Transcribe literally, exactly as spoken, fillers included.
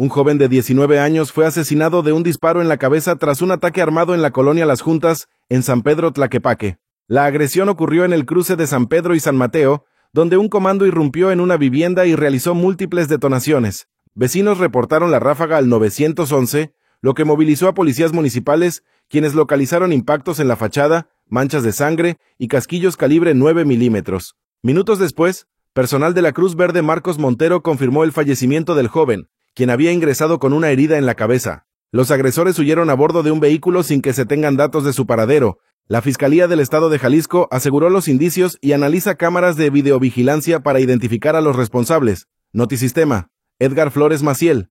Un joven de diecinueve años fue asesinado de un disparo en la cabeza tras un ataque armado en la colonia Las Juntas, en San Pedro Tlaquepaque. La agresión ocurrió en el cruce de San Pedro y San Mateo, donde un comando irrumpió en una vivienda y realizó múltiples detonaciones. Vecinos reportaron la ráfaga al nueve once, lo que movilizó a policías municipales, quienes localizaron impactos en la fachada, manchas de sangre y casquillos calibre nueve milímetros. Minutos después, personal de la Cruz Verde Marcos Montero confirmó el fallecimiento del joven, quien había ingresado con una herida en la cabeza. Los agresores huyeron a bordo de un vehículo sin que se tengan datos de su paradero. La Fiscalía del Estado de Jalisco aseguró los indicios y analiza cámaras de videovigilancia para identificar a los responsables. Notisistema, Edgar Flores Maciel.